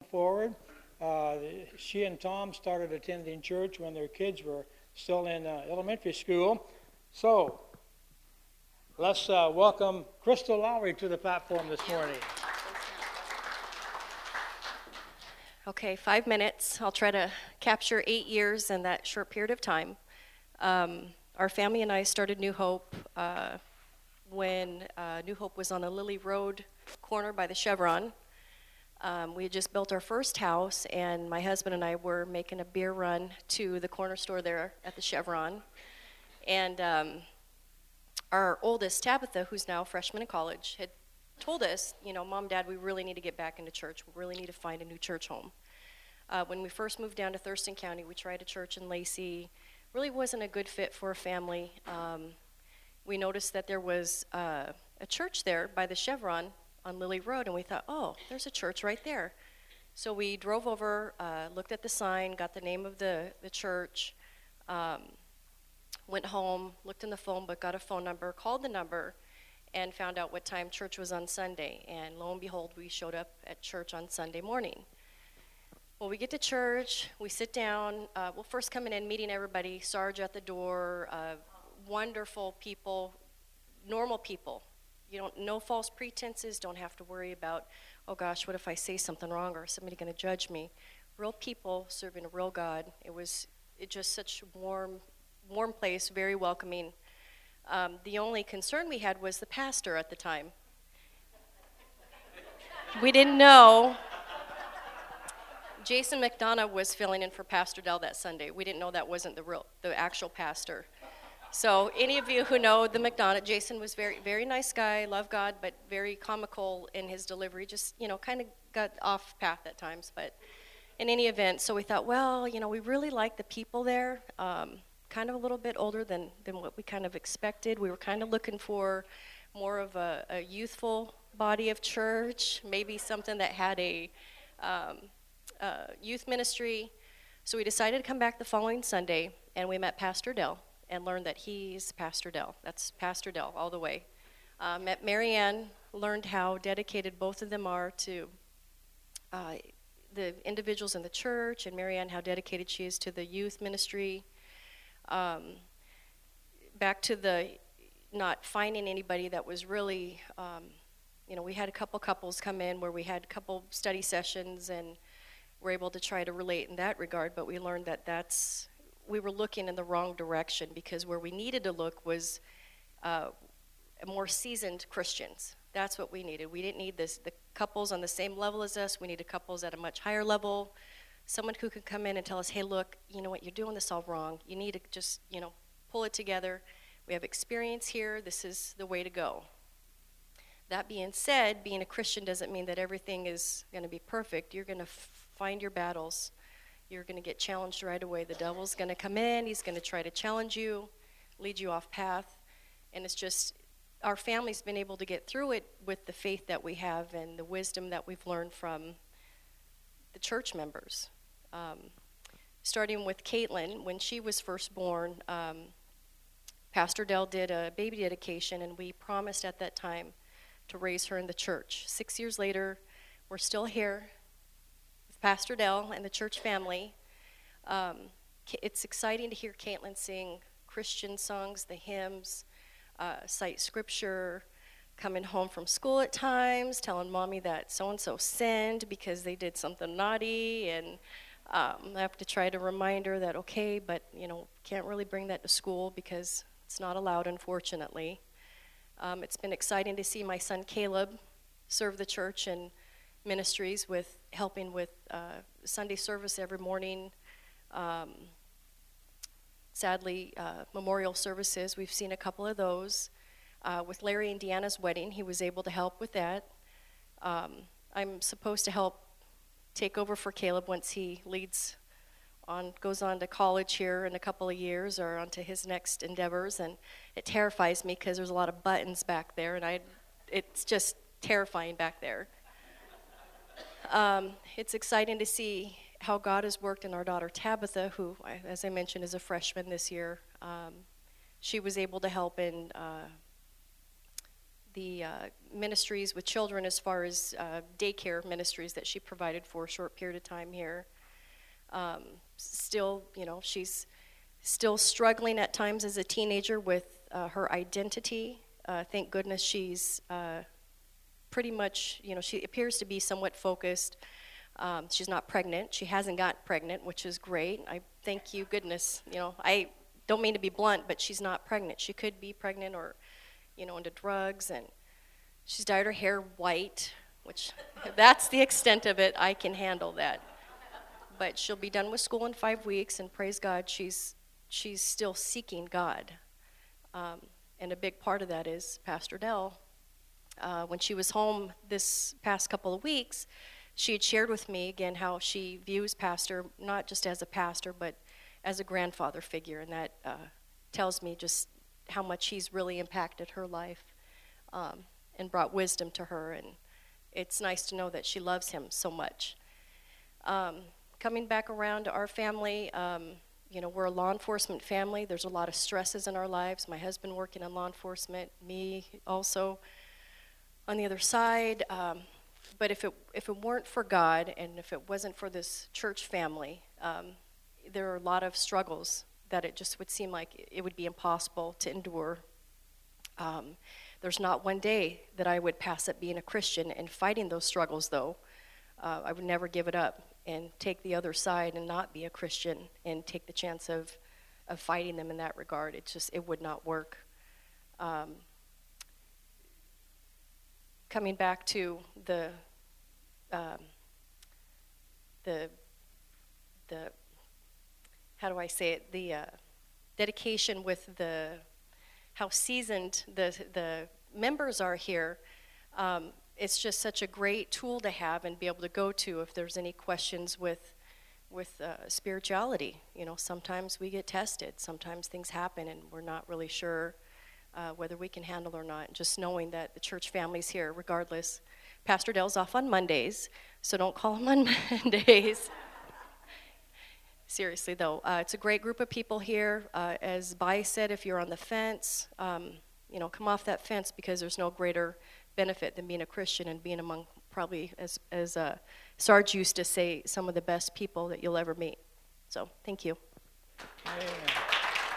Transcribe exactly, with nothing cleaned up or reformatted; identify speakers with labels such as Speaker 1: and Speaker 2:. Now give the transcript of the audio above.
Speaker 1: forward. Uh, she and Tom started attending church when their kids were still in uh, elementary school. So let's uh, welcome Crystal Lowry to the platform this morning.
Speaker 2: Okay, five minutes. I'll try to capture eight years in that short period of time. Um, our family and I started New Hope uh, when uh, New Hope was on the Lily Road corner by the Chevron. Um, we had just built our first house, and my husband and I were making a beer run to the corner store there at the Chevron. And um, our oldest, Tabitha, who's now a freshman in college, had told us, you know, Mom, Dad, we really need to get back into church. We really need to find a new church home. Uh, when we first moved down to Thurston County, we tried a church in Lacey. Really wasn't a good fit for a family. Um, we noticed that there was uh, a church there by the Chevron on Lily Road, and we thought, oh, there's a church right there. So we drove over, uh, looked at the sign, got the name of the, the church, um, went home, looked in the phone book, got a phone number, called the number, and found out what time church was on Sunday. And lo and behold, we showed up at church on Sunday morning. Well, we get to church, we sit down, uh, well, first coming in, meeting everybody, Sarge at the door, uh, wonderful people, normal people. You don't, no false pretenses, don't have to worry about, oh gosh, what if I say something wrong, or is somebody going to judge me? Real people serving a real God. It was it just such a warm, warm place, very welcoming. Um, the only concern we had was the pastor at the time. We didn't know. Jason McDonough was filling in for Pastor Dell that Sunday. We didn't know that wasn't the real, the actual pastor. So any of you who know the McDonough, Jason was very, very nice guy, loved God, but very comical in his delivery. Just, you know, kind of got off path at times. But in any event, so we thought, well, you know, we really like the people there. Um, kind of a little bit older than, than what we kind of expected. We were kind of looking for more of a, a youthful body of church, maybe something that had a um, uh, youth ministry. So we decided to come back the following Sunday, and we met Pastor Dell and learned that he's Pastor Dell. That's Pastor Dell all the way. Uh, met Marianne, learned how dedicated both of them are to uh, the individuals in the church, and Marianne, how dedicated she is to the youth ministry. Um, back to the not finding anybody that was really, um, you know, we had a couple couples come in where we had a couple study sessions and were able to try to relate in that regard, but we learned that that's, we were looking in the wrong direction, because where we needed to look was uh, more seasoned Christians. That's what we needed. We didn't need this, the couples on the same level as us. We needed couples at a much higher level. Someone who could come in and tell us, hey, look, you know what, you're doing this all wrong. You need to just, you know, pull it together. We have experience here. This is the way to go. That being said, being a Christian doesn't mean that everything is going to be perfect. You're going to f- find your battles. You're going to get challenged right away. The devil's going to come in. He's going to try to challenge you, lead you off path. And it's just, our family's been able to get through it with the faith that we have and the wisdom that we've learned from the church members. Um, starting with Caitlin, when she was first born, um, Pastor Dell did a baby dedication, and we promised at that time to raise her in the church. Six years later, we're still here with Pastor Dell and the church family. Um, it's exciting to hear Caitlin sing Christian songs, the hymns, uh, cite scripture, coming home from school at times, telling mommy that so-and-so sinned because they did something naughty, and um, I have to try to remind her that, okay, but, you know, can't really bring that to school because it's not allowed, unfortunately. Um, it's been exciting to see my son Caleb serve the church and ministries with helping with uh, Sunday service every morning. Um, sadly, uh, memorial services, we've seen a couple of those. Uh, with Larry and Deanna's wedding, he was able to help with that. Um, I'm supposed to help take over for Caleb once he leads on, goes on to college here in a couple of years, or onto his next endeavors, and it terrifies me because there's a lot of buttons back there, and I, it's just terrifying back there. Um, it's exciting to see how God has worked in our daughter Tabitha, who, as I mentioned, is a freshman this year. Um, she was able to help in uh, the uh, ministries with children as far as uh, daycare ministries that she provided for a short period of time here. Um, still, you know, she's still struggling at times as a teenager with uh, her identity. Uh, thank goodness she's uh, pretty much, you know, she appears to be somewhat focused. Um, she's not pregnant. She hasn't got pregnant, which is great. I thank you, goodness. You know, I don't mean to be blunt, but she's not pregnant. She could be pregnant or, you know, into drugs, and she's dyed her hair white, which that's the extent of it. I can handle that. But she'll be done with school in five weeks, and praise God, she's she's still seeking God. Um, and a big part of that is Pastor Dell. Uh, when she was home this past couple of weeks, she had shared with me again how she views Pastor not just as a pastor, but as a grandfather figure, and that uh, tells me just how much he's really impacted her life um, and brought wisdom to her, and it's nice to know that she loves him so much. Um, coming back around to our family, um, you know, we're a law enforcement family. There's a lot of stresses in our lives. My husband working in law enforcement, me also on the other side. Um, but if it if it weren't for God and if it wasn't for this church family, um, there are a lot of struggles that it just would seem like it would be impossible to endure. Um, there's not one day that I would pass up being a Christian and fighting those struggles, though. Uh, I would never give it up and take the other side and not be a Christian and take the chance of, of fighting them in that regard. It just, it would not work. Um, coming back to the, um, the, the, how do I say it, the uh, dedication with the, how seasoned the, the members are here. Um, it's just such a great tool to have and be able to go to if there's any questions with, with uh, spirituality. You know, sometimes we get tested, sometimes things happen and we're not really sure uh, whether we can handle or not. Just knowing that the church family's here regardless. Pastor Dell's off on Mondays, so don't call him on Mondays. Seriously, though, uh, it's a great group of people here. Uh, as Bai said, if you're on the fence, um, you know, come off that fence because there's no greater benefit than being a Christian and being among probably, as, as uh, Sarge used to say, some of the best people that you'll ever meet. So, thank you.
Speaker 1: Amen.